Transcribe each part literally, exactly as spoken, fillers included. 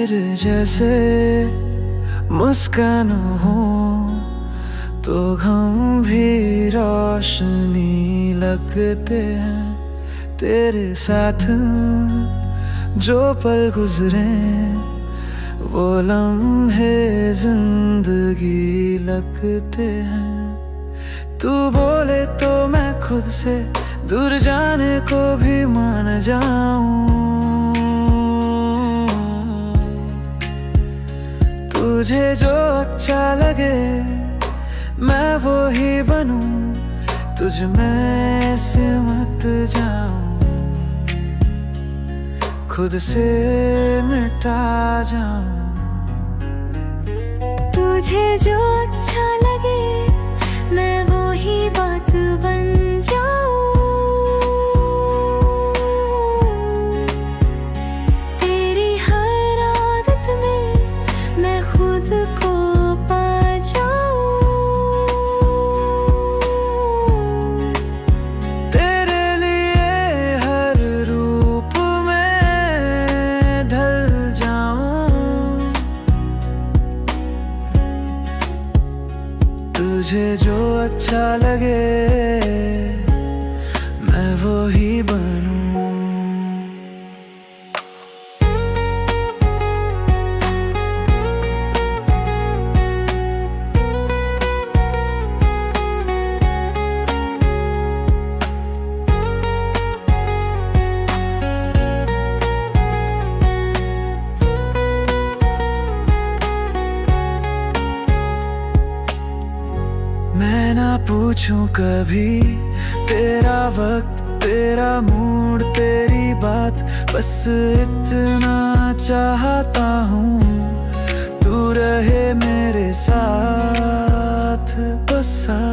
तेरे जैसे मुस्कान हो तो हम भी रोशनी लगते हैं। तेरे साथ जो पल गुजरे वो लम्हे जिंदगी लगते हैं। तू बोले तो मैं खुद से दूर जाने को भी मान जाऊं। तुझे जो अच्छा लगे मैं वो ही बनूं, तुझ में सिमट जाऊं, खुद से मिटा जाऊं। तुझे जो अच्छा लगे मैं वो ही बात बन जाऊं। तेरी हर आदत में मैं खुद को पा जाऊं। तेरे लिए हर रूप में ढल जाऊं। तुझे जो अच्छा लगे मैं वो ही बनूं। मैं ना पूछूं कभी तेरा वक्त, तेरा मूड, तेरी बात, बस इतना चाहता हूँ तू रहे मेरे साथ। बस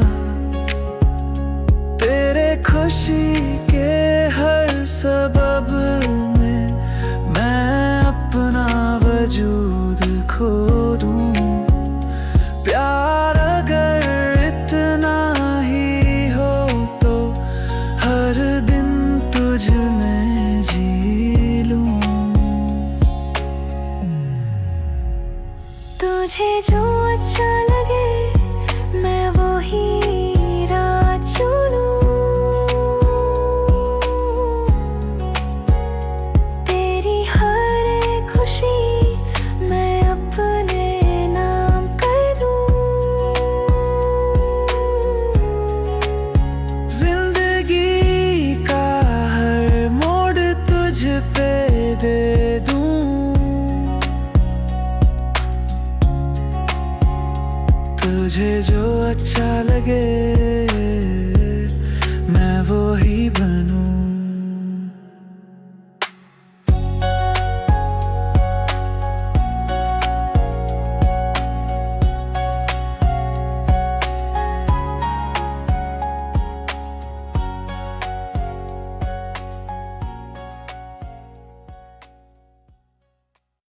तेरे खुशी के हर सबब में मैं अपना वजूद खो दूँ। प्यार अगर इतना ही हो तो हर दिन तुझ में जी लूं। तुझे जो अच्छा लगे मैं वो ही राह चुनूं। तेरी हर एक खुशी मैं अपने नाम कर दूं। जिंदगी का हर मोड़ तुझ पे दे दूं। तुझे जो अच्छा लगे